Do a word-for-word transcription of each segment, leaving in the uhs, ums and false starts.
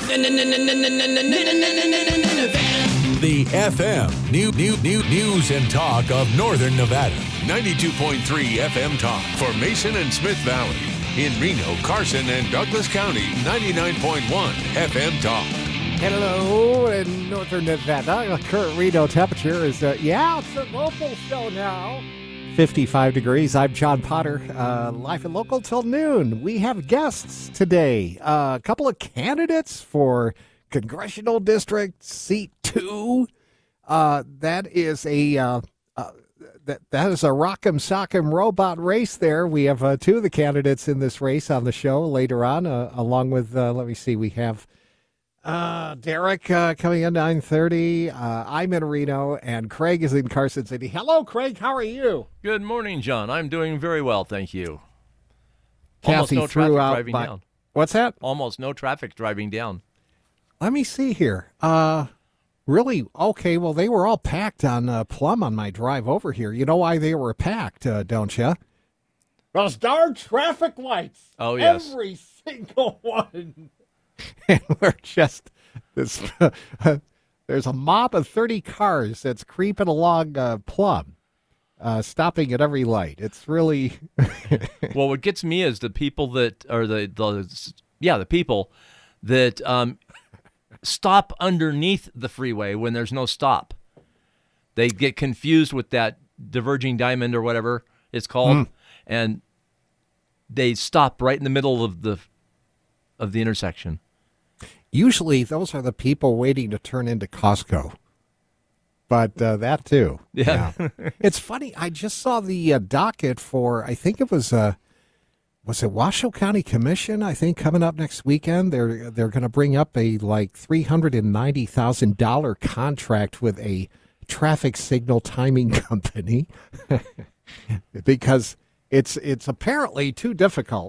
The F M new, new, new news and talk of Northern Nevada. ninety-two point three F M Talk for Mason and Smith Valley. In Reno, Carson, and Douglas County, ninety-nine point one F M Talk. Hello in Northern Nevada. The current Reno temperature is, uh, yeah, it's a local show now. fifty-five degrees. I'm John Potter, uh, live and local till noon. We have guests today. Uh, a couple of candidates for Congressional District Seat two. Uh, that is a uh, uh, that that is a rock'em sock'em robot race there. We have uh, two of the candidates in this race on the show later on, uh, along with, uh, let me see, we have Uh, Derek uh, coming in nine thirty. Uh, I'm in Reno, and Craig is in Carson City. Hello, Craig. How are you? Good morning, John. I'm doing very well, thank you. Kathy Almost no threw traffic out driving by- down. What's that? Almost no traffic driving down. Let me see here. Uh, really? Okay, well, they were all packed on uh, Plum on my drive over here. You know why they were packed, uh, don't you? Those darn traffic lights. Oh, yes. Every single one. And we're just this. There's a mob of thirty cars that's creeping along uh, Plum, uh, stopping at every light. It's really Well, what gets me is the people that are the, the yeah, the people that um, stop underneath the freeway when there's no stop. They get confused with that diverging diamond or whatever it's called, Mm. and they stop right in the middle of the of the intersection. usually those are the people waiting to turn into Costco. But uh, that too. Yeah. Yeah. It's funny. I just saw the uh, docket for, I think it was, uh, was it Washoe County Commission? I think coming up next weekend, they're they're going to bring up a like three hundred ninety thousand dollars contract with a traffic signal timing company because it's it's apparently too difficult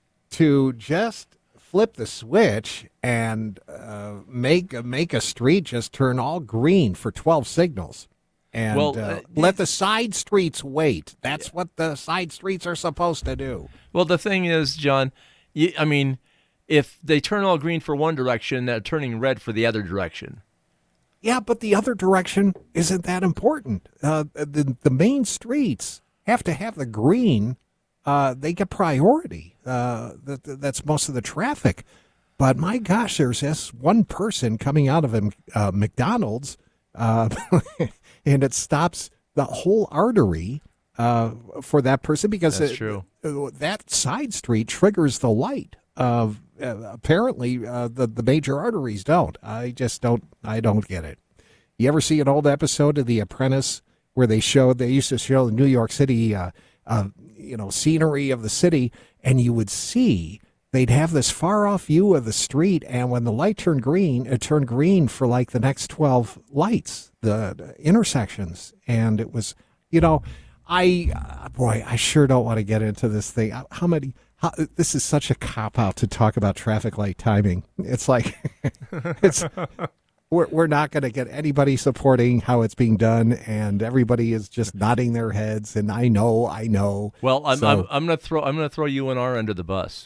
to just flip the switch and uh, make make a street just turn all green for twelve signals. And Well, uh, uh, let the side streets wait. That's what the side streets are supposed to do. Well, the thing is, John, you, I mean, if they turn all green for one direction, they're turning red for the other direction. Yeah, but the other direction isn't that important. Uh, the the main streets have to have the green. Uh, they get priority. Uh, that, that's most of the traffic. But my gosh, there's this one person coming out of a uh, McDonald's, uh, and it stops the whole artery uh, for that person because That's it, true. uh, that side street triggers the light. Uh, uh, apparently, uh, the the major arteries don't. I just don't. I don't get it. You ever see an old episode of The Apprentice where they showed? They used to show the New York City, uh, uh, you know, scenery of the city, and you would see they'd have this far off view of the street, and when the light turned green, it turned green for like the next twelve lights, the, the intersections, and it was, you know, I uh, boy, I sure don't want to get into this thing. How many? How, this is such a cop out to talk about traffic light timing. It's like it's. We're we're not going to get anybody supporting how it's being done, and everybody is just nodding their heads. And I know, I know. Well, I'm So, I'm, I'm gonna throw I'm gonna throw U N R under the bus.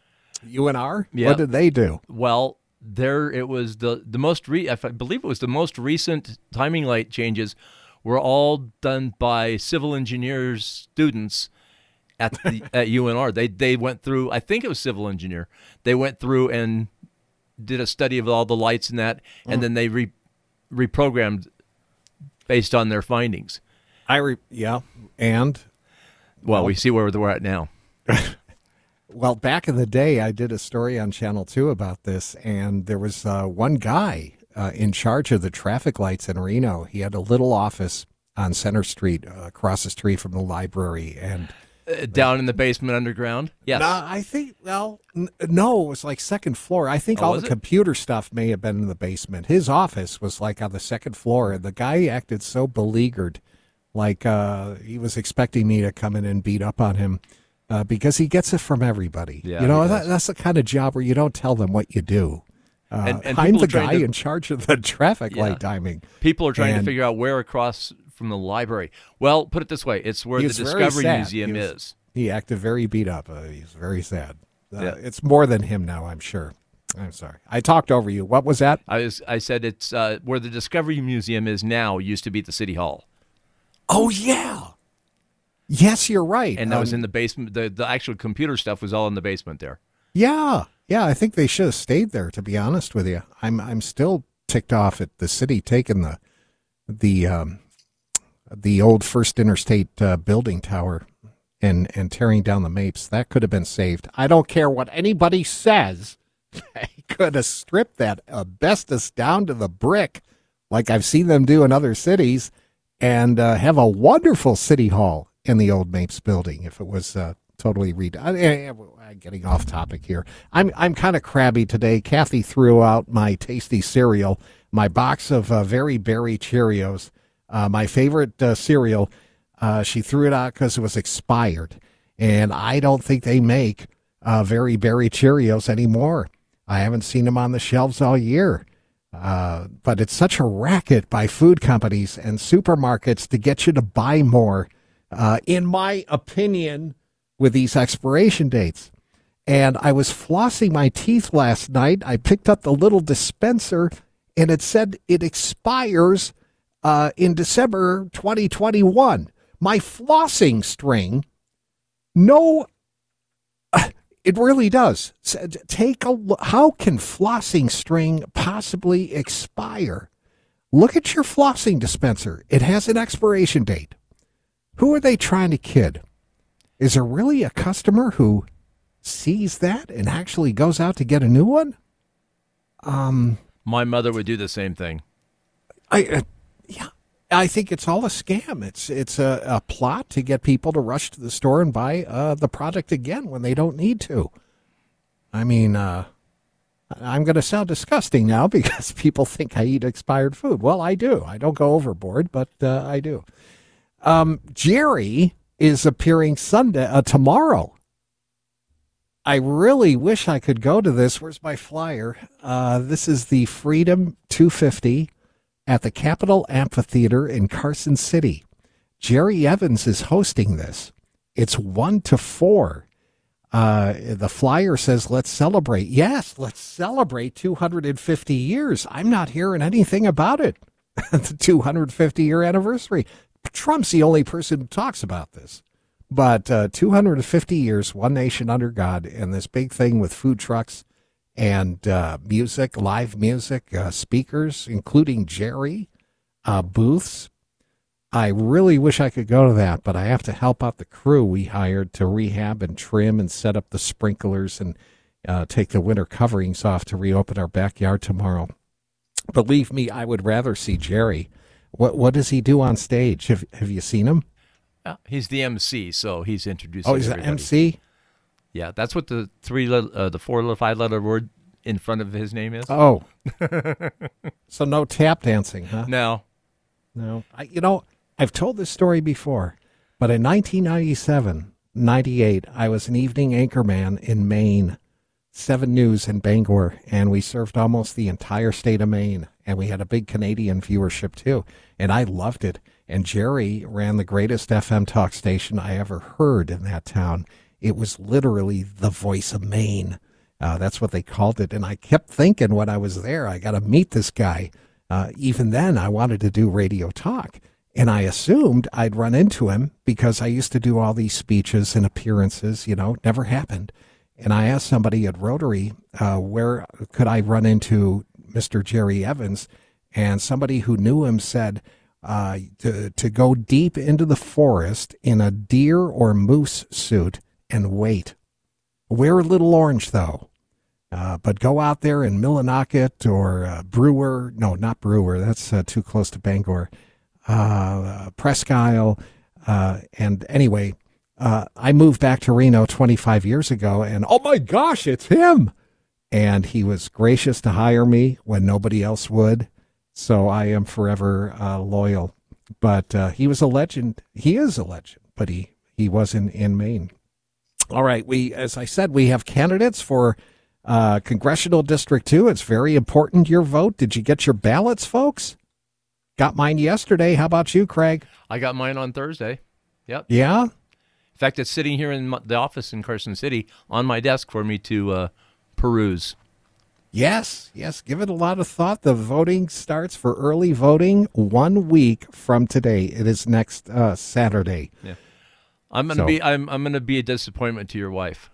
U N R. Yeah. What did they do? Well, there it was the the most re, I believe it was the most recent timing light changes were all done by civil engineers students at the at U N R. They they went through. I think it was civil engineer. They went through and did a study of all the lights and that, and mm. then they re, reprogrammed based on their findings. I re, yeah, and well, well, we see where we're at now. Well, back in the day, I did a story on Channel two about this, and there was uh, one guy uh, in charge of the traffic lights in Reno. He had a little office on Center Street, uh, across the street from the library, and uh, down in the basement underground. Yes, uh, I think. Well, n- no, it was like second floor. I think oh, all the it? computer stuff may have been in the basement. His office was like on the second floor, and the guy acted so beleaguered, like uh, he was expecting me to come in and beat up on him. Uh, because he gets it from everybody. Yeah, you know, that, that's the kind of job where you don't tell them what you do. Uh, and, and I'm the guy to, in charge of the traffic yeah. light timing. People are trying and to figure out where across from the library. Well, put it this way. It's where the Discovery Museum he was, is. He acted very beat up. Uh, he's very sad. Uh, yeah. It's more than him now, I'm sure. I'm sorry. I talked over you. What was that? I was I said it's uh, where the Discovery Museum is now used to be at the City Hall. Oh, yeah. Yes, you're right. And that um, was in the basement. The, the actual computer stuff was all in the basement there. Yeah. Yeah, I think they should have stayed there, to be honest with you. I'm I'm still ticked off at the city taking the the um, the old First Interstate uh, building tower and, and tearing down the Mapes. That could have been saved. I don't care what anybody says. They could have stripped that asbestos down to the brick like I've seen them do in other cities and uh, have a wonderful city hall in the old Mapes building if it was uh, totally redone. I'm getting off topic here. I'm I'm kind of crabby today. Kathy threw out my tasty cereal, my box of uh, Very Berry Cheerios, uh, my favorite uh, cereal. Uh, she threw it out because it was expired, and I don't think they make uh, Very Berry Cheerios anymore. I haven't seen them on the shelves all year. Uh, but it's such a racket by food companies and supermarkets to get you to buy more, uh, in my opinion, with these expiration dates. And I was flossing my teeth last night. I picked up the little dispenser, and it said it expires uh, in December twenty twenty-one. My flossing string, no, uh, it really does. Take a look. How can flossing string possibly expire? Look at your flossing dispenser. It has an expiration date. Who are they trying to kid? Is there really a customer who sees that and actually goes out to get a new one? Um, My mother would do the same thing. I, uh, yeah, I think it's all a scam. It's it's a, a plot to get people to rush to the store and buy uh, the product again when they don't need to. I mean, uh, I'm going to sound disgusting now because people think I eat expired food. Well, I do. I don't go overboard, but uh, I do. Um, Jerry is appearing Sunday uh, tomorrow. I really wish I could go to this. Where's my flyer? Uh, this is the Freedom two fifty at the Capitol Amphitheater in Carson City. Jerry Evans is hosting this. It's one to four. Uh, the flyer says, let's celebrate. Yes, let's celebrate two hundred fifty years. I'm not hearing anything about it. The two hundred fifty year anniversary. Trump's the only person who talks about this. But uh, two hundred fifty years, one nation under God, and this big thing with food trucks and uh, music, live music, uh, speakers, including Jerry, uh, booths. I really wish I could go to that, but I have to help out the crew we hired to rehab and trim and set up the sprinklers and uh, take the winter coverings off to reopen our backyard tomorrow. Believe me, I would rather see Jerry. What what does he do on stage? Have Have you seen him? Uh, he's the M C, so he's introducing. Oh, he's the M C? Yeah, that's what the three, uh, the four, five letter word in front of his name is. Oh, so no tap dancing, huh? No, no. I, you know, I've told this story before, but in nineteen ninety-seven, ninety-eight, I was an evening anchorman in Maine, Seven News in Bangor, and we served almost the entire state of Maine, and we had a big Canadian viewership too, and I loved it. And Jerry ran the greatest F M talk station I ever heard in that town. It was literally the voice of Maine. Uh, that's what they called it. And I kept thinking when I was there, I got to meet this guy. Uh, even then, I wanted to do radio talk. And I assumed I'd run into him because I used to do all these speeches and appearances, you know, never happened. And I asked somebody at Rotary, uh, where could I run into Mister Jerry Evans? And somebody who knew him said, Uh, to, to go deep into the forest in a deer or moose suit and wait. Wear a little orange, though. Uh, but go out there in Millinocket or uh, Brewer. No, not Brewer. That's uh, too close to Bangor. Uh, Presque Isle. Uh, and anyway, uh, I moved back to Reno twenty-five years ago, and oh my gosh, it's him! And he was gracious to hire me when nobody else would. So I am forever uh, loyal. But uh, he was a legend. He is a legend, but he, he was in, in Maine. All right. We, as I said, we have candidates for uh, Congressional District two. It's very important, your vote. Did you get your ballots, folks? Got mine yesterday. How about you, Craig? I got mine on Thursday. Yep. Yeah? In fact, it's sitting here in the office in Carson City on my desk for me to uh, peruse. Yes, yes. Give it a lot of thought. The voting starts for early voting one week from today. It is next uh, Saturday. Yeah. I'm gonna So- be I'm I'm gonna be a disappointment to your wife.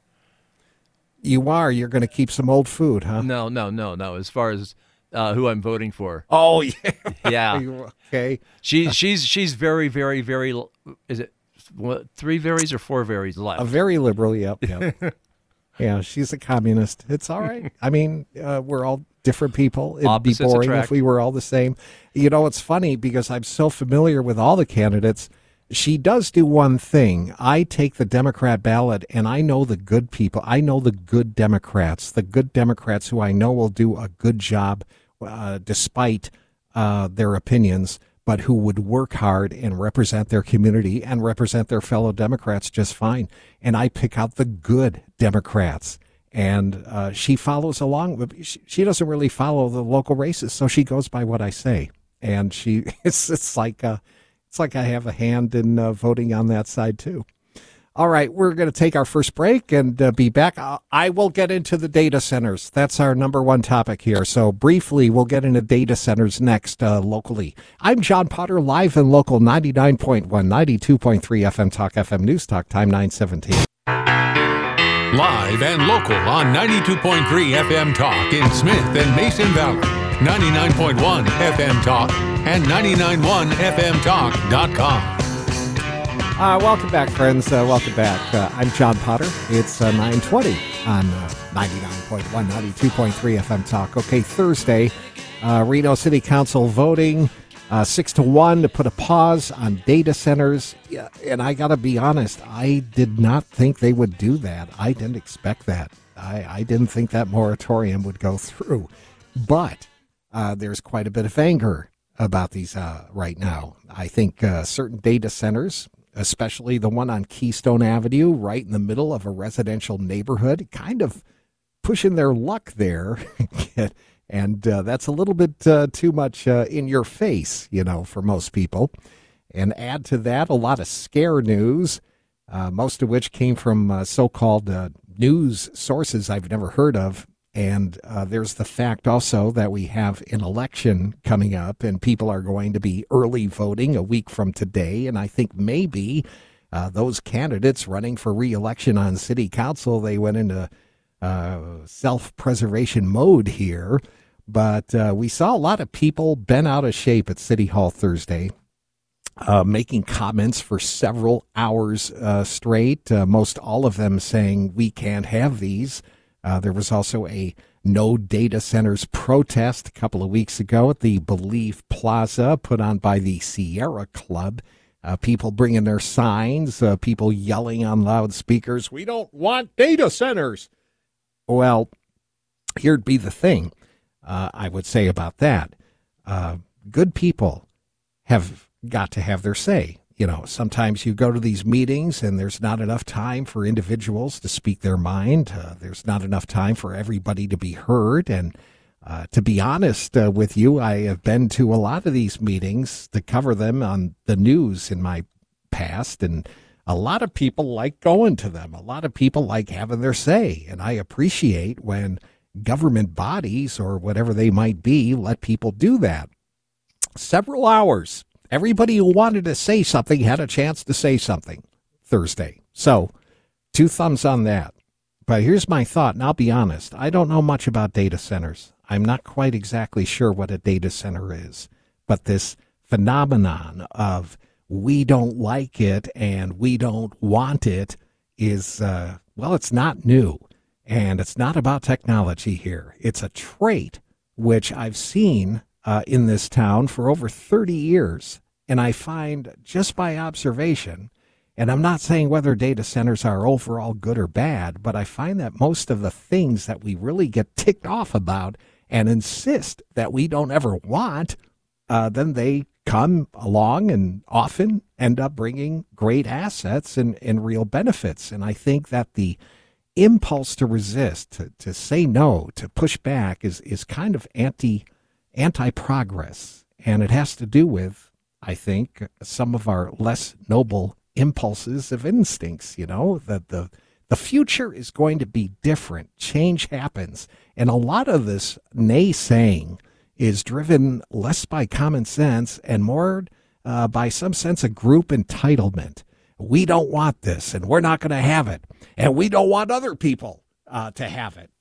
You are. You're going to keep some old food, huh? No, no, no, no. As far as uh, who I'm voting for, Oh, yeah. yeah, Okay. she she's she's very very very. Is it what, three varies or four varies left? A very liberal, yep. yep. Yeah, she's a communist. It's all right. I mean, uh, we're all different people. It'd Opposites be boring attract. if we were all the same. You know, it's funny because I'm so familiar with all the candidates. She does do one thing. I take the Democrat ballot, and I know the good people. I know the good Democrats, the good Democrats who I know will do a good job uh, despite uh, their opinions, but who would work hard and represent their community and represent their fellow Democrats just fine. And I pick out the good Democrats. And uh, she follows along. But she, she doesn't really follow the local races, so she goes by what I say. And she, it's it's like uh, it's like I have a hand in uh, voting on that side too. All right, we're going to take our first break and uh, be back. I, I will get into the data centers. That's our number one topic here. So briefly, we'll get into data centers next uh, locally. I'm John Potter, live and local, ninety-nine point one, ninety-two point three F M Talk, F M News Talk, time nine seventeen. Live and local on ninety-two point three F M Talk in Smith and Mason Valley, ninety-nine point one F M Talk, and ninety-nine point one F M Talk dot com. Uh, welcome back, friends. Uh, welcome back. Uh, I'm John Potter. It's uh, nine twenty on uh, ninety-nine point one, ninety-two point three F M Talk. Okay, Thursday, uh, Reno City Council voting uh, six to one to put a pause on data centers. Yeah, and I got to be honest, I did not think they would do that. I didn't expect that. I, I didn't think that moratorium would go through. But uh, there's quite a bit of anger about these uh, right now. I think uh, certain data centers, especially the one on Keystone Avenue, right in the middle of a residential neighborhood, kind of pushing their luck there. And uh, that's a little bit uh, too much uh, in your face, you know, for most people. And add to that a lot of scare news, uh, most of which came from uh, so-called uh, news sources I've never heard of. And uh, there's the fact also that we have an election coming up and people are going to be early voting a week from today. And I think maybe uh, those candidates running for re-election on city council, they went into uh, self-preservation mode here. But uh, we saw a lot of people bent out of shape at City Hall Thursday, uh, making comments for several hours uh, straight, uh, most all of them saying we can't have these. Uh, there was also a no data centers protest a couple of weeks ago at the Believe Plaza put on by the Sierra Club. Uh, people bringing their signs, uh, people yelling on loudspeakers, we don't want data centers. Well, here'd be the thing uh, I would say about that. Uh, good people have got to have their say. You know, sometimes you go to these meetings and there's not enough time for individuals to speak their mind. Uh, there's not enough time for everybody to be heard. And uh, to be honest uh, with you, I have been to a lot of these meetings to cover them on the news in my past. And a lot of people like going to them. A lot of people like having their say. And I appreciate when government bodies or whatever they might be let people do that. Several hours. Everybody who wanted to say something had a chance to say something Thursday. So, two thumbs on that. But here's my thought, and I'll be honest. I don't know much about data centers. I'm not quite exactly sure what a data center is. But this phenomenon of we don't like it and we don't want it is, uh, well, it's not new. And it's not about technology here. It's a trait which I've seen Uh, in this town for over thirty years. And I find just by observation, and I'm not saying whether data centers are overall good or bad, but I find that most of the things that we really get ticked off about and insist that we don't ever want, uh, then they come along and often end up bringing great assets and, and real benefits. And I think that the impulse to resist, to, to say no, to push back is, is kind of anti anti-progress, and it has to do with, I think, some of our less noble impulses of instincts, you know, that the The future is going to be different. Change happens. And a lot of this naysaying is driven less by common sense and more uh, by some sense of group entitlement. We don't want this, and we're not going to have it. And we don't want other people uh, to have it.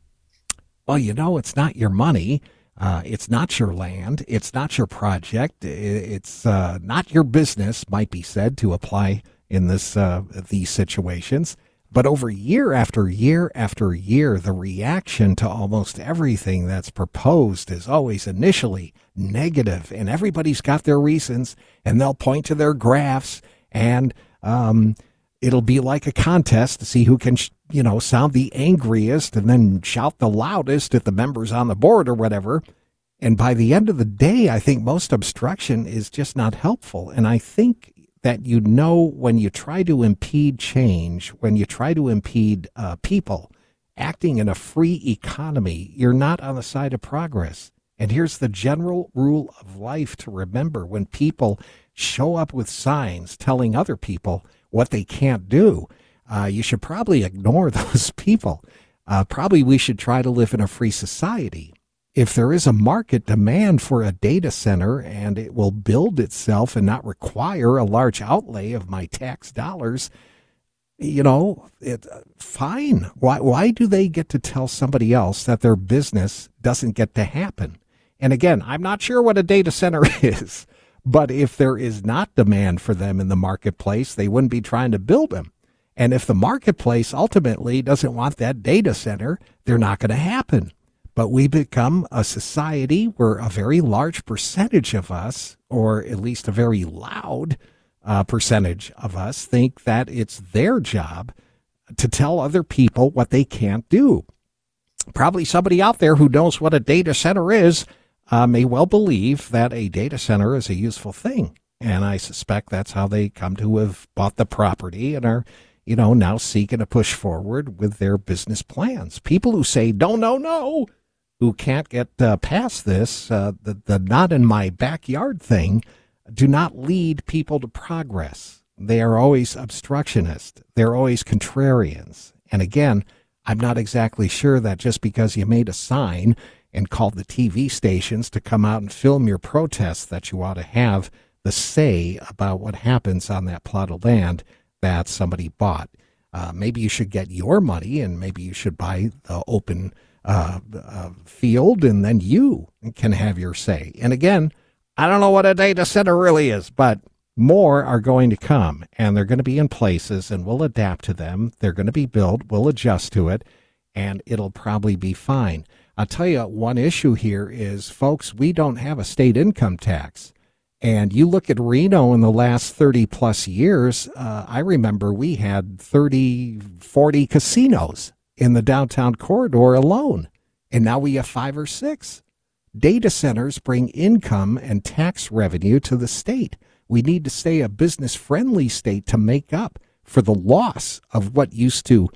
Well, you know, it's not your money. Uh, it's not your land. It's not your project. It's uh, not your business, might be said, to apply in this uh, these situations. But over year after year after year, the reaction to almost everything that's proposed is always initially negative, and everybody's got their reasons, and they'll point to their graphs, and um, it'll be like a contest to see who can, you know, sound the angriest and then shout the loudest at the members on the board or whatever. And by the end of the day, I think most obstruction is just not helpful. And I think that, you know, when you try to impede change, when you try to impede uh, people acting in a free economy, you're not on the side of progress. And here's the general rule of life to remember: when people show up with signs telling other people what they can't do, uh, you should probably ignore those people. Uh, probably we should try to live in a free society. If there is a market demand for a data center and it will build itself and not require a large outlay of my tax dollars, you know, it, fine. Why, why do they get to tell somebody else that their business doesn't get to happen? And again, I'm not sure what a data center is, but if there is not demand for them in the marketplace, they wouldn't be trying to build them. And if the marketplace ultimately doesn't want that data center, they're not going to happen. But we become a society where a very large percentage of us, or at least a very loud uh, percentage of us, think that it's their job to tell other people what they can't do. Probably somebody out there who knows what a data center is uh, may well believe that a data center is a useful thing. And I suspect that's how they come to have bought the property and are, you know, now seeking to push forward with their business plans. People who say, no, no, no, who can't get uh, past this, uh, the, the not in my backyard thing, do not lead people to progress. They are always obstructionists. They're always contrarians. And again, I'm not exactly sure that just because you made a sign and called the T V stations to come out and film your protests that you ought to have the say about what happens on that plot of land that somebody bought. Uh, maybe you should get your money, and maybe you should buy the open uh, uh, field, and then you can have your say. And again, I don't know what a data center really is, but more are going to come, and they're going to be in places, and we'll adapt to them. They're going to be built. We'll adjust to it, and it'll probably be fine. I'll tell you, one issue here is, folks, we don't have a state income tax. And you look at Reno in the last thirty plus years, uh, I remember we had thirty, forty casinos in the downtown corridor alone. And now we have five or six. Data centers bring income and tax revenue to the state. We need to stay a business-friendly state to make up for the loss of what used to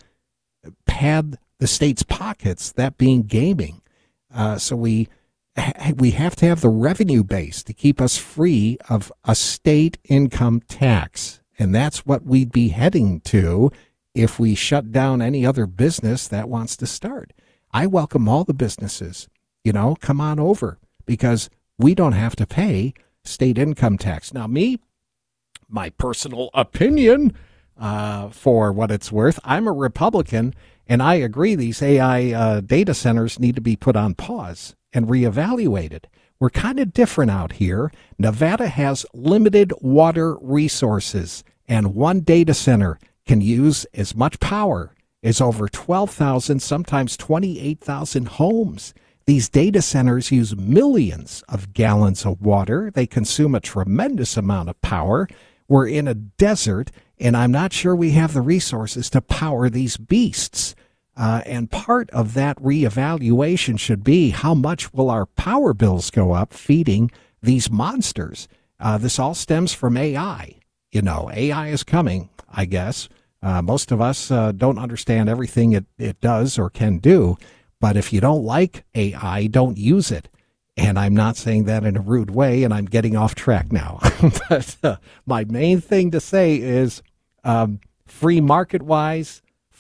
pad the state's pockets, that being gaming. Uh, so we we have to have the revenue base to keep us free of a state income tax. And that's what we'd be heading to if we shut down any other business that wants to start. I welcome all the businesses, you know, come on over, because we don't have to pay state income tax. Now, me, my personal opinion, uh, for what it's worth, I'm a Republican, and I agree these A I uh, data centers need to be put on pause and reevaluated. We're kind of different out here. Nevada has limited water resources, and one data center can use as much power as over twelve thousand, sometimes twenty-eight thousand homes. These data centers use millions of gallons of water. They consume a tremendous amount of power. We're in a desert, and I'm not sure we have the resources to power these beasts. Uh, and part of that reevaluation should be, how much will our power bills go up feeding these monsters? Uh, this all stems from A I. You know, A I is coming, I guess. Uh, most of us uh, don't understand everything it, it does or can do. But if you don't like A I, don't use it. And I'm not saying that in a rude way, and I'm getting off track now. But uh, my main thing to say is, um, free market-wise,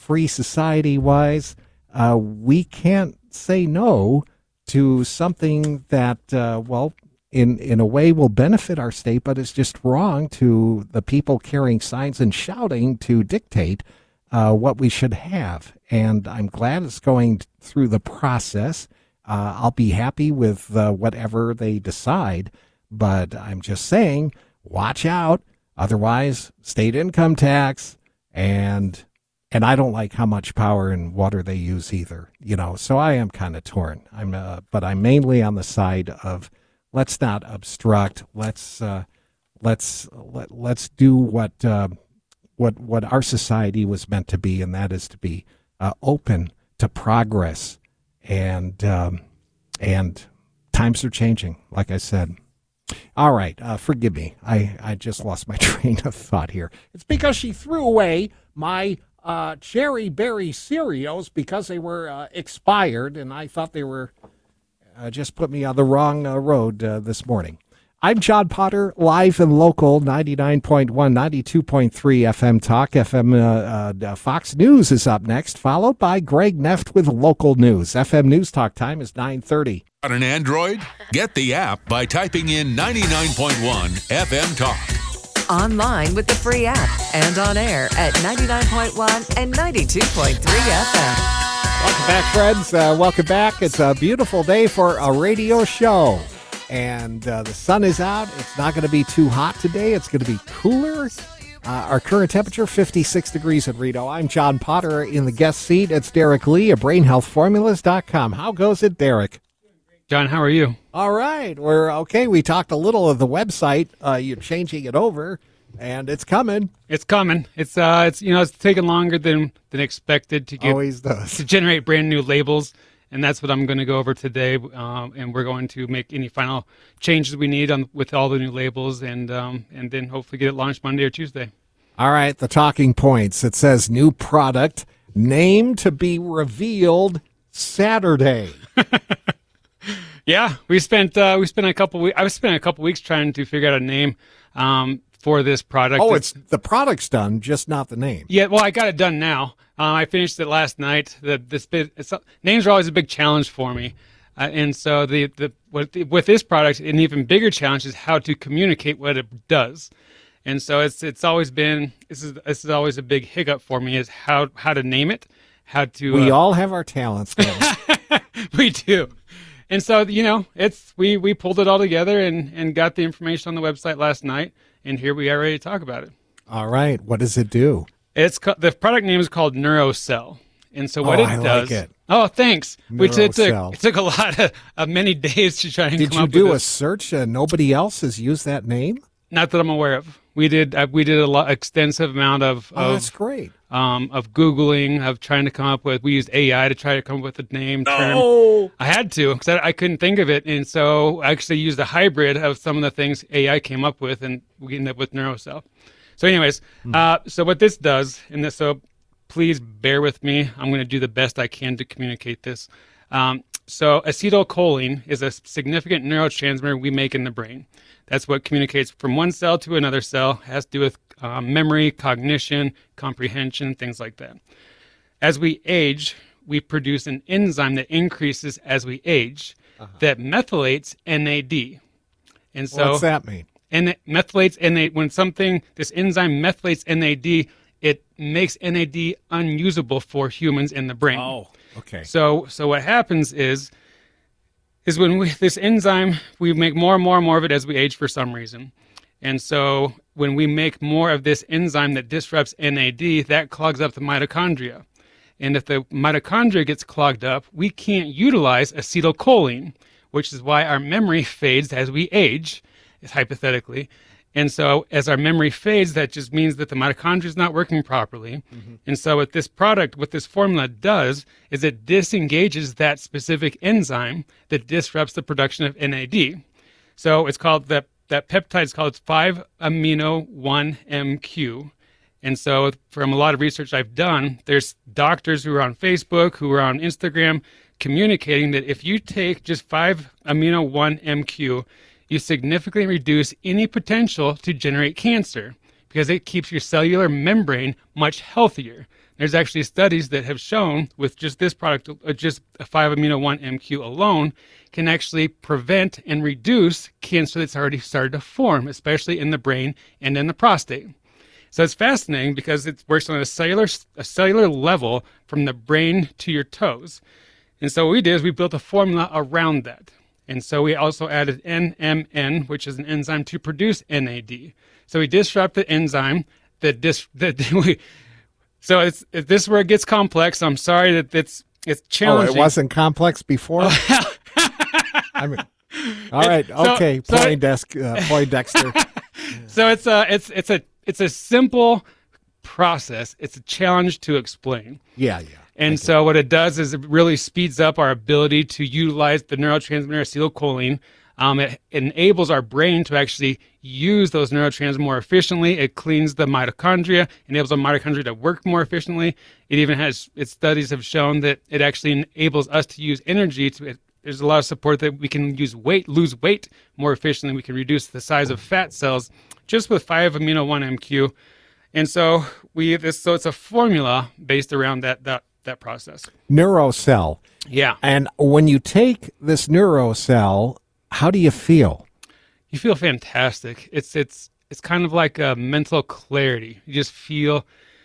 free society-wise, uh, we can't say no to something that, uh, well, in, in a way will benefit our state, but it's just wrong to the people carrying signs and shouting to dictate uh, what we should have. And I'm glad it's going through the process. Uh, I'll be happy with uh, whatever they decide, but I'm just saying, watch out. Otherwise, state income tax, and and I don't like how much power and water they use either. You know, so I am kind of torn. I'm, uh, but I'm mainly on the side of let's not obstruct. Let's uh, let's let, let's do what uh, what what our society was meant to be, and that is to be uh, open to progress. And um, and times are changing, like I said. All right, uh, forgive me. I, I just lost my train of thought here. It's because she threw away my uh, cherry berry cereals because they were uh, expired, and I thought they were uh, just put me on the wrong uh, road uh, this morning. I'm John Potter, live and local, ninety-nine point one, ninety-two point three F M Talk. F M uh, uh, Fox News is up next, followed by Greg Neft with local news. F M News Talk time is nine thirty. On an Android? Get the app by typing in ninety-nine point one F M Talk. Online with the free app and on air at ninety-nine point one and ninety-two point three F M. Welcome back, friends. Uh, welcome back. It's a beautiful day for a radio show. And uh, the sun is out. It's not going to be too hot today. It's going to be cooler. Uh, our current temperature, fifty-six degrees at Reno. I'm John Potter in the guest seat. It's Derek Lee of brain health formulas dot com. How goes it, Derek? John, how are you? All right. We're okay. We talked a little of the website. Uh, you're changing it over, and it's coming. It's coming. It's uh, it's you know, it's taken longer than than expected to get Always does. to generate brand new labels. And that's what I'm going to go over today, um, and we're going to make any final changes we need on with all the new labels, and um, and then hopefully get it launched Monday or Tuesday. All right, the talking points. It says new product, name to be revealed Saturday. Yeah, we spent uh, we spent a couple. We- I was spending a couple weeks trying to figure out a name um, for this product. Oh, it's the product's done, just not the name. Yeah, well, I got it done now. Um, I finished it last night. The this bit, it's, names are always a big challenge for me, uh, and so the the with, with this product, an even bigger challenge is how to communicate what it does. And so it's it's always been this is this is always a big hiccup for me is how how to name it, how to. We uh, all have our talents, guys. we do. And so, you know, it's we, we pulled it all together and, and got the information on the website last night, and here we are ready to talk about it. All right, what does it do? It's the product name is called NeuroCell, and so what oh, it I does. Like it. Oh, thanks. Which it took NeuroCell. it took a lot of, of many days to try and Did come you up do with a this. search? Uh, nobody else has used that name? Not that I'm aware of. We did uh, we did a lot extensive amount of Oh, of, that's great. um of googling, of trying to come up with. We used A I to try to come up with a name term. Oh, I had to because I, I couldn't think of it, and so I actually used a hybrid of some of the things A I came up with, and we ended up with NeuroCell. So, anyways, Hmm. uh, so what this does, and this, so please bear with me. I'm going to do the best I can to communicate this. Um, so, acetylcholine is a significant neurotransmitter we make in the brain. That's what communicates from one cell to another cell. It has to do with um, memory, cognition, comprehension, things like that. As we age, we produce an enzyme that increases as we age that methylates N A D. And so, what's that mean? and it methylates N A D. When something, this enzyme methylates N A D, it makes N A D unusable for humans in the brain. Oh, okay. So, so what happens is, is when we, this enzyme, we make more and more and more of it as we age for some reason. And so when we make more of this enzyme that disrupts N A D, that clogs up the mitochondria. And if the mitochondria gets clogged up, we can't utilize acetylcholine, which is why our memory fades as we age, hypothetically. And so as our memory fades, that just means that the mitochondria is not working properly. Mm-hmm. And so what this product, what this formula does, is it disengages that specific enzyme that disrupts the production of N A D. So it's called, that, that peptide is called five amino one M Q. And so from a lot of research I've done, there's doctors who are on Facebook, who are on Instagram, communicating that if you take just five amino one M Q, you significantly reduce any potential to generate cancer because it keeps your cellular membrane much healthier. There's actually studies that have shown with just this product, uh, just a five amino one M Q alone, can actually prevent and reduce cancer that's already started to form, especially in the brain and in the prostate. So it's fascinating because it works on a cellular a cellular level from the brain to your toes. And so what we did is we built a formula around that. And so we also added N M N, which is an enzyme to produce N A D. So we disrupt the enzyme that dis that we. So it's it, this is where it gets complex. I'm sorry that it's it's challenging. Oh, it wasn't complex before. I mean, all right, So- okay, so- Poindexter. Uh, Poindexter. So it's a it's it's a it's a simple process. It's a challenge to explain. Yeah, yeah. And so what it does is it really speeds up our ability to utilize the neurotransmitter acetylcholine. Um, it enables our brain to actually use those neurotransmitters more efficiently. It cleans the mitochondria, enables the mitochondria to work more efficiently. It even has, its studies have shown that it actually enables us to use energy. To, it, there's a lot of support that we can use weight, lose weight more efficiently. We can reduce the size of fat cells just with five amino one M Q. And so we this so it's a formula based around that that that process. Neurocell. Yeah. And when you take this Neurocell, how do you feel? You feel fantastic. It's it's it's kind of like a mental clarity. You just feel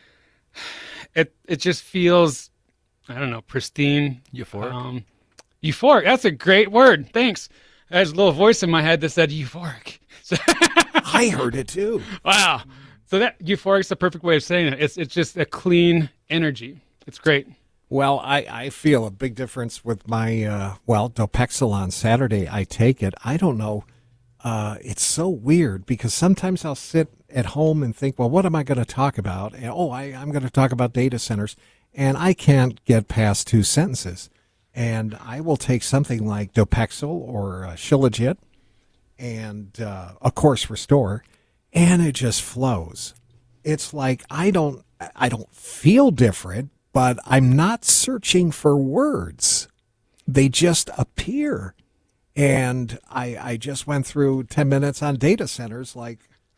it it just feels I don't know, pristine. Euphoric. Um, euphoric. That's a great word. Thanks. There's a little voice in my head that said euphoric. So, I heard it too. wow. So that euphoric is the perfect way of saying it. It's it's just a clean energy. It's great. Well, I, I feel a big difference with my, uh, well, Dopexil on Saturday. I take it. I don't know. Uh, it's so weird because sometimes I'll sit at home and think, well, what am I going to talk about? And, oh, I, I'm going to talk about data centers. And I can't get past two sentences. And I will take something like Dopexil or uh, Shilajit and, uh, of course, Restore, and it just flows. It's like I don't I don't feel different, but I'm not searching for words. They just appear. And I, I just went through ten minutes on data centers. Like,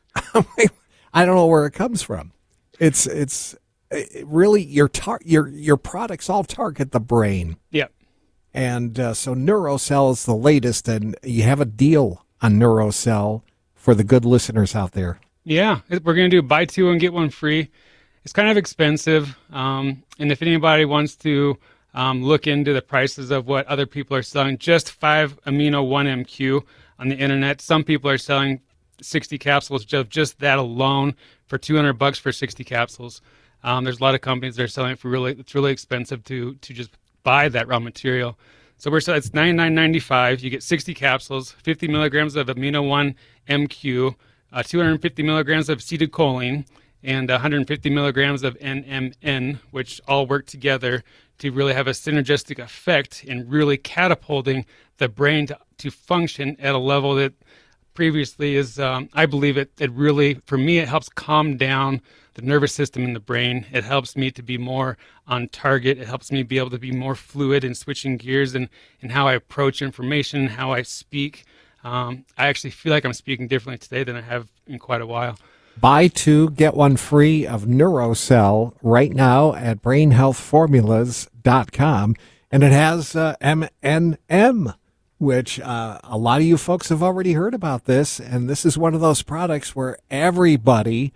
I don't know where it comes from. It's it's it really your tar- your your products all target the brain. Yep. And uh, so Neurocell is the latest, and you have a deal on Neurocell for the good listeners out there. Yeah, it- we're going to do buy two and get one free. It's kind of expensive, um, and if anybody wants to um, look into the prices of what other people are selling, just five amino one M Q on the internet. Some people are selling sixty capsules of just that alone for two hundred bucks for sixty capsules. Um, there's a lot of companies that are selling it for really, it's really expensive to to just buy that raw material. So we're selling, it's ninety-nine ninety-five. You get sixty capsules, fifty milligrams of amino one M Q, uh, two hundred fifty milligrams of acetylcholine, and one hundred fifty milligrams of N M N, which all work together to really have a synergistic effect in really catapulting the brain to, to function at a level that previously is, um, I believe it, it really, for me, it helps calm down the nervous system in the brain. It helps me to be more on target. It helps me be able to be more fluid in switching gears and, and how I approach information, how I speak. Um, I actually feel like I'm speaking differently today than I have in quite a while. Buy two, get one free of Neurocell right now at brain health formulas dot com. And it has uh, M N M, which uh, a lot of you folks have already heard about this. And this is one of those products where everybody,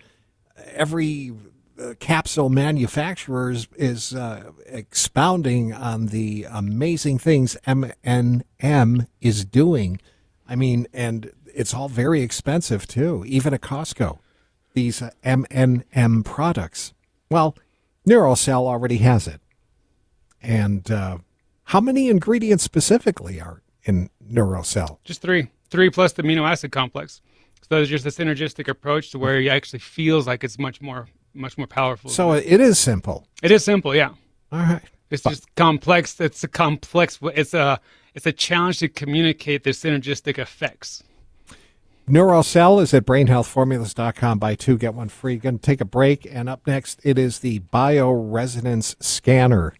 every uh, capsule manufacturer is, is uh, expounding on the amazing things M N M is doing. I mean, and it's all very expensive, too, even at Costco. These uh, M N M products. Well, Neurocell already has it. And uh, how many ingredients specifically are in Neurocell? Just three. Three plus the amino acid complex. So there's just a synergistic approach to where it actually feels like it's much more much more powerful. So it is simple. It is simple, yeah. All right. It's just complex. It's a complex. It's a it's a challenge to communicate the synergistic effects. Neurocell is at brain health formulas dot com. Buy two, get one free. Going to take a break, and up next it is the bioresonance scanner.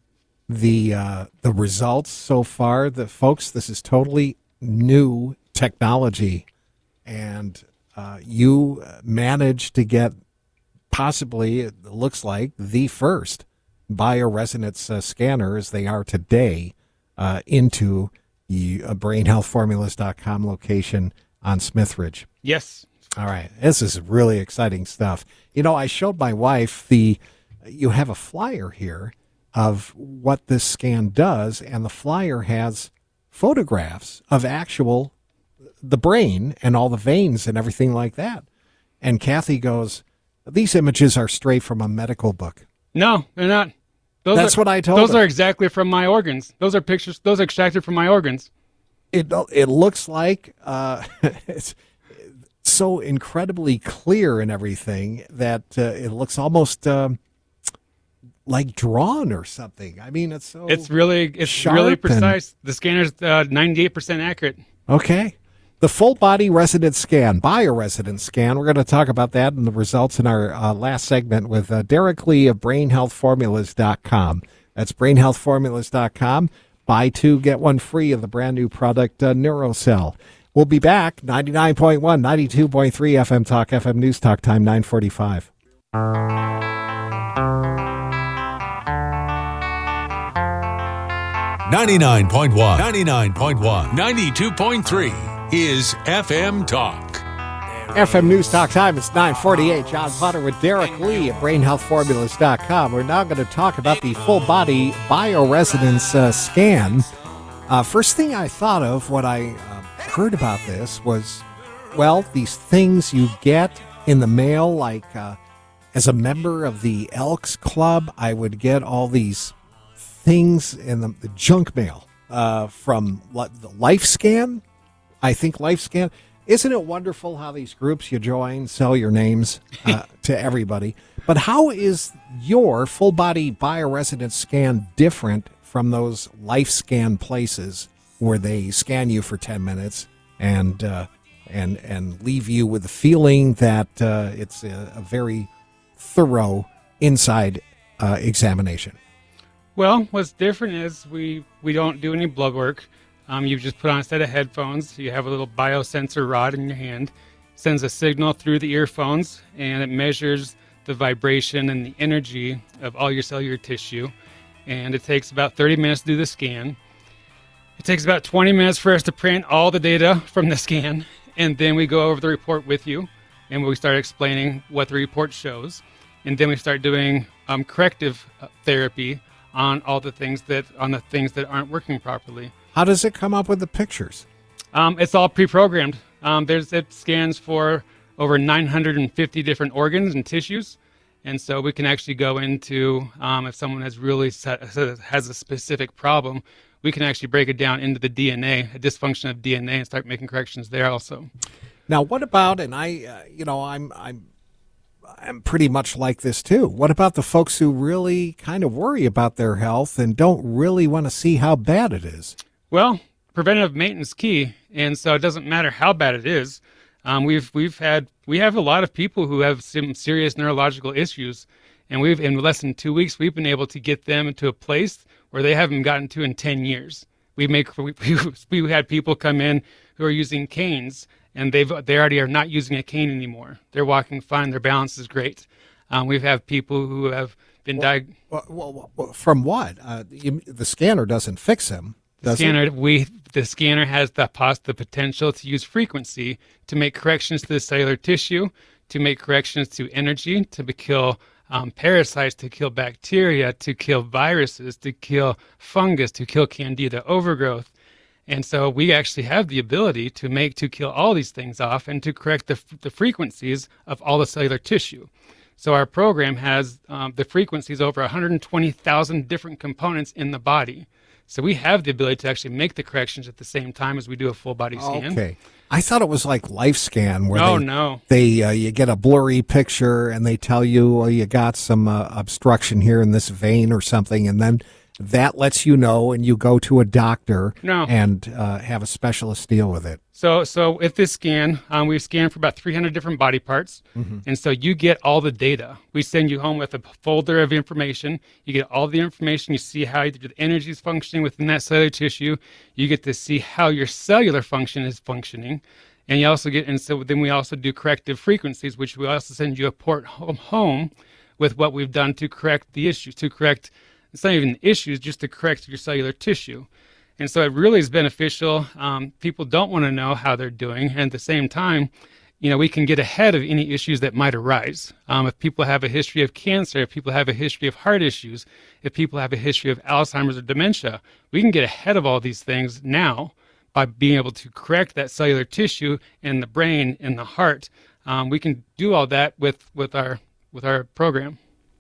The uh, the results so far, the folks, this is totally new technology, and uh, you managed to get possibly, it looks like, the first bioresonance uh, scanner, as they are today, uh, into the uh, brain health formulas dot com location on Smithridge. Yes. All right. This is really exciting stuff. You know, I showed my wife the, you have a flyer here of what this scan does, and the flyer has photographs of actual, the brain and all the veins and everything like that. And Kathy goes, these images are straight from a medical book. No, they're not. Those That's are, what I told Those her. are exactly from my organs. Those are pictures. Those are extracted from my organs. It it looks like uh, it's so incredibly clear and everything that uh, it looks almost um, like drawn or something. I mean, it's so It's really, it's sharp really and- precise. The scanner's uh, ninety-eight percent accurate. Okay. The full body resonance scan, bioresonance scan. We're going to talk about that and the results in our uh, last segment with uh, Derek Lee of brain health formulas dot com. That's brain health formulas dot com. Buy two, get one free of the brand new product, uh, NeuroCell. We'll be back, ninety-nine point one, ninety-two point three F M Talk, F M News Talk, time nine forty-five. ninety-nine point one, ninety-nine point one, ninety-two point three is F M Talk. F M News Talk time, it's nine forty-eight. John Potter with Derek Lee at brain health formulas dot com. We're now going to talk about the full body bioresonance uh, scan. Uh, first thing I thought of when I uh, heard about this was, well, these things you get in the mail, like uh, as a member of the Elks Club, I would get all these things in the, the junk mail uh, from li- the LifeScan. I think LifeScan. Isn't it wonderful how these groups you join sell your names uh, to everybody? But how is your full body bioresonance scan different from those LifeScan places where they scan you for ten minutes and uh, and and leave you with the feeling that uh, it's a, a very thorough inside uh, examination? Well, what's different is we, we don't do any blood work. Um, you just put on a set of headphones. You have a little biosensor rod in your hand. Sends a signal through the earphones, and it measures the vibration and the energy of all your cellular tissue. And it takes about thirty minutes to do the scan. It takes about twenty minutes for us to print all the data from the scan, and then we go over the report with you, and we start explaining what the report shows. And then we start doing um, corrective uh, therapy on all the things that on the things that aren't working properly. How does it come up with the pictures? Um, it's all pre-programmed. Um, there's it scans for over nine hundred fifty different organs and tissues, and so we can actually go into um, if someone has really set, has a specific problem, we can actually break it down into the D N A, a dysfunction of D N A, and start making corrections there also. Now, what about? And I, uh, you know, I'm I'm I'm pretty much like this too. What about the folks who really kind of worry about their health and don't really want to see how bad it is? Well, preventative maintenance is key, and so it doesn't matter how bad it is. Um, we've we've had we have a lot of people who have some serious neurological issues, and we've in less than two weeks we've been able to get them into a place where they haven't gotten to in ten years. We make we, we had people come in who are using canes, and they've they already are not using a cane anymore. They're walking fine. Their balance is great. Um, we've had people who have been well, diagnosed. Well, well, well, from what? Uh, you, the scanner doesn't fix them. The scanner, we the scanner has the pos- the potential to use frequency to make corrections to the cellular tissue, to make corrections to energy, to be, kill um, parasites, to kill bacteria, to kill viruses, to kill fungus, to kill candida overgrowth. And so we actually have the ability to make to kill all these things off and to correct the the frequencies of all the cellular tissue. So our program has um, the frequencies over one hundred twenty thousand different components in the body. So we have the ability to actually make the corrections at the same time as we do a full body scan. Okay. I thought it was like LifeScan where no, they, no. they uh, you get a blurry picture and they tell you, well, you got some uh, obstruction here in this vein or something, and then that lets you know and you go to a doctor No. and uh, have a specialist deal with it. So so with this scan, um, we've scanned for about three hundred different body parts. Mm-hmm. And so you get all the data. We send you home with a folder of information. You get all the information. You see how the energy is functioning within that cellular tissue. You get to see how your cellular function is functioning. And you also get, and so then we also do corrective frequencies, which we also send you a port home, home with what we've done to correct the issues, to correct, it's not even issues, just to correct your cellular tissue. And so it really is beneficial. Um, people don't want to know how they're doing. And at the same time, you know, we can get ahead of any issues that might arise. Um, if people have a history of cancer, if people have a history of heart issues, if people have a history of Alzheimer's or dementia, we can get ahead of all these things now by being able to correct that cellular tissue in the brain, in the heart. Um, we can do all that with, with our with our program.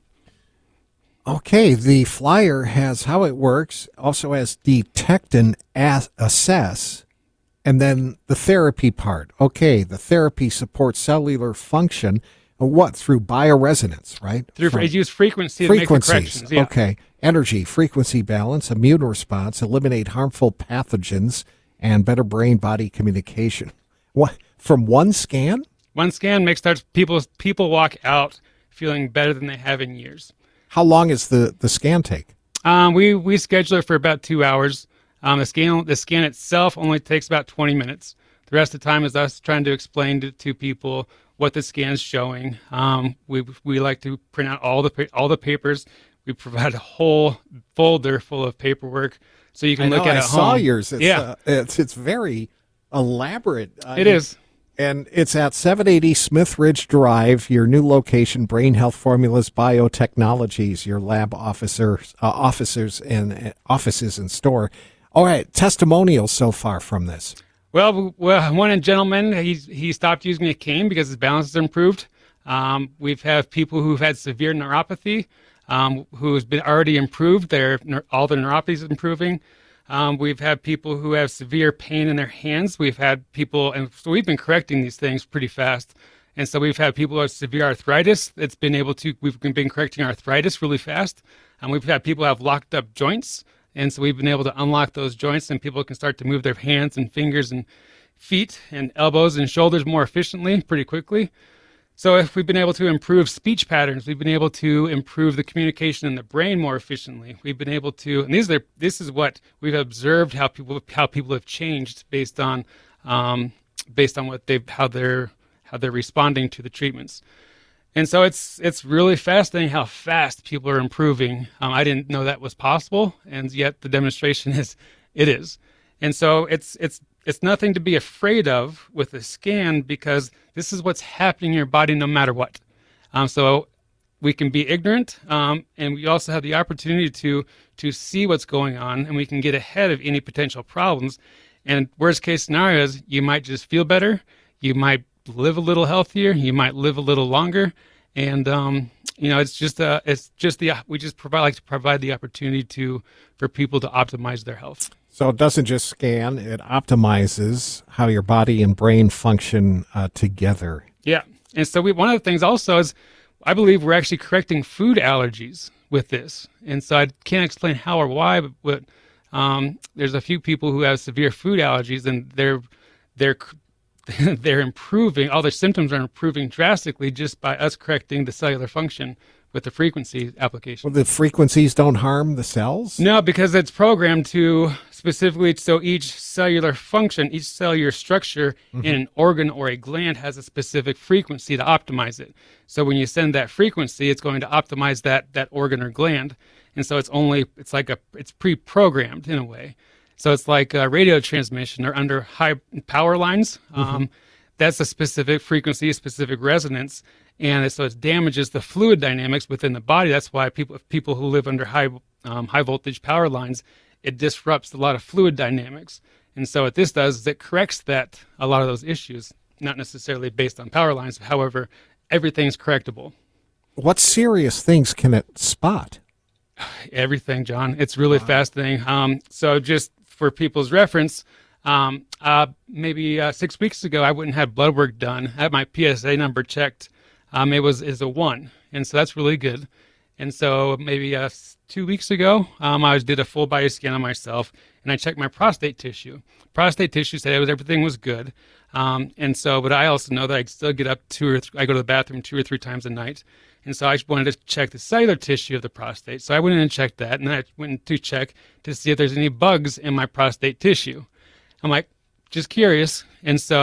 Okay, the flyer has how it works, also has detect and as- assess, and then the therapy part. Okay, the therapy supports cellular function. What? Through bioresonance, right? Through From it use frequency to make the frequencies. corrections. Yeah. Okay, energy, frequency balance, immune response, eliminate harmful pathogens, and better brain-body communication. What? From one scan? One scan makes starts people people walk out feeling better than they have in years. How long is the, the scan take? Um, we we schedule it for about two hours. Um, the scan the scan itself only takes about twenty minutes. The rest of the time is us trying to explain to, to people what the scan's showing. Um, we we like to print out all the all the papers. We provide a whole folder full of paperwork so you can I know, look at I it saw home. yours. It's, yeah, uh, it's it's very elaborate. Uh, it is. And it's at seven eighty Smith Ridge Drive, your new location, Brain Health Formulas Biotechnologies, your lab officers, uh, officers and uh, offices and store. All right, testimonials so far from this. Well, well, one gentleman, he he stopped using a cane because his balance has improved. Um, we've had people who've had severe neuropathy, um, who's been already improved. Their all their neuropathy is improving. Um, we've had people who have severe pain in their hands. We've had people, and so we've been correcting these things pretty fast. And so we've had people who have severe arthritis. It's been able to, we've been correcting arthritis really fast. And we've had people who have locked up joints. And so we've been able to unlock those joints, and people can start to move their hands and fingers and feet and elbows and shoulders more efficiently, pretty quickly. So if we've been able to improve speech patterns, we've been able to improve the communication in the brain more efficiently. We've been able to, and these are this is what we've observed how people how people have changed based on um, based on what they how they're how they're responding to the treatments. And so it's it's really fascinating how fast people are improving. Um, I didn't know that was possible, and yet the demonstration is it is. And so it's it's it's nothing to be afraid of with a scan, because this is what's happening in your body no matter what. Um, so we can be ignorant, um, and we also have the opportunity to to see what's going on, and we can get ahead of any potential problems. And worst case scenario is you might just feel better, you might live a little healthier, you might live a little longer, and um, you know it's just uh, it's just the we just provide like to provide the opportunity to for people to optimize their health. So it doesn't just scan, it optimizes how your body and brain function uh, together. Yeah. And so we, one of the things also is I believe we're actually correcting food allergies with this. And so I can't explain how or why, but, but um, there's a few people who have severe food allergies, and they're they're they're improving. All their symptoms are improving drastically just by us correcting the cellular function with the frequency application. Well, the frequencies don't harm the cells? No, because it's programmed to specifically, so each cellular function, each cellular structure mm-hmm. in an organ or a gland has a specific frequency to optimize it. So when you send that frequency, it's going to optimize that that organ or gland. And so it's only, it's like a, it's pre-programmed in a way. So it's like a radio transmission or under high power lines. Mm-hmm. Um, that's a specific frequency, a specific resonance. And so it damages the fluid dynamics within the body. That's why people people who live under high um, high voltage power lines, it disrupts a lot of fluid dynamics. And so what this does is it corrects that a lot of those issues, not necessarily based on power lines. However, everything's correctable. What serious things can it spot? Everything, John. It's really wow. fascinating. Um, so just for people's reference, um, uh, maybe uh, six weeks ago, I went and had blood work done. I had my P S A number checked. Um, it was is a one, and so that's really good. And so maybe uh, two weeks ago, um, I did a full body scan on myself, and I checked my prostate tissue. Prostate tissue said it was everything was good. Um, and so, but I also know that I still get up two or th- I go to the bathroom two or three times a night, and so I wanted to check the cellular tissue of the prostate. So I went in and checked that, and then I went in to check to see if there's any bugs in my prostate tissue. I'm like, just curious, and so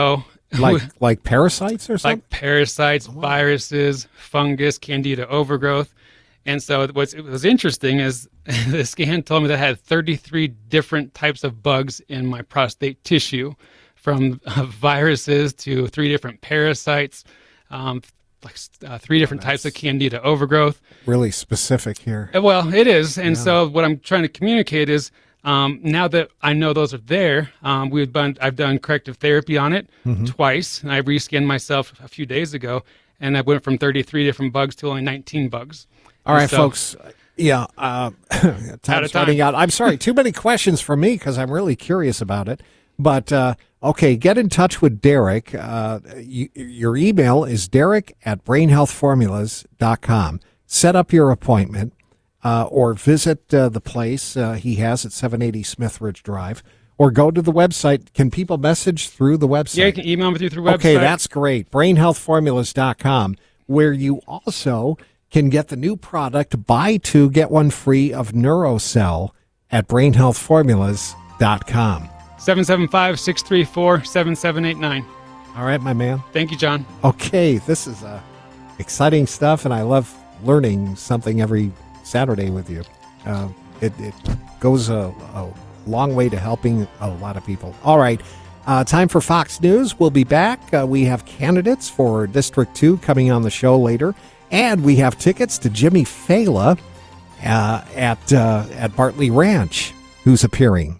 Like like parasites or something? Like parasites, viruses, fungus, candida overgrowth. And so what's, what was interesting is the scan told me that I had thirty-three different types of bugs in my prostate tissue, from uh, viruses to three different parasites, um, like uh, three different types of candida overgrowth. Really specific here. Uh, Well, it is. And Yeah. so what I'm trying to communicate is um, now that I know those are there, um, we've done, I've done corrective therapy on it Mm-hmm. twice. And I reskinned myself a few days ago, and I went from thirty-three different bugs to only nineteen bugs. All right, And so- folks. Yeah, uh, time's time. running out. I'm sorry, too many questions for me because I'm really curious about it. But, uh, okay, get in touch with Derek. Uh, you, your email is derek at brain health formulas dot com. Set up your appointment uh, or visit uh, the place uh, he has at seven eighty Smith Ridge Drive, or go to the website. Can people message through the website? Yeah, you can email me through the website. Okay, that's great. brain health formulas dot com, where you also can get the new product, buy two, get one free of NeuroCell at brain health formulas dot com. seven seven five, six three four, seven seven eight nine. All right, my man. Thank you, John. Okay, this is uh, exciting stuff, and I love learning something every Saturday with you. Uh, it, it goes a, a long way to helping a lot of people. All right, uh, time for Fox News. We'll be back. Uh, we have candidates for District two coming on the show later, and we have tickets to Jimmy Fela uh, at uh, at Bartley Ranch, who's appearing.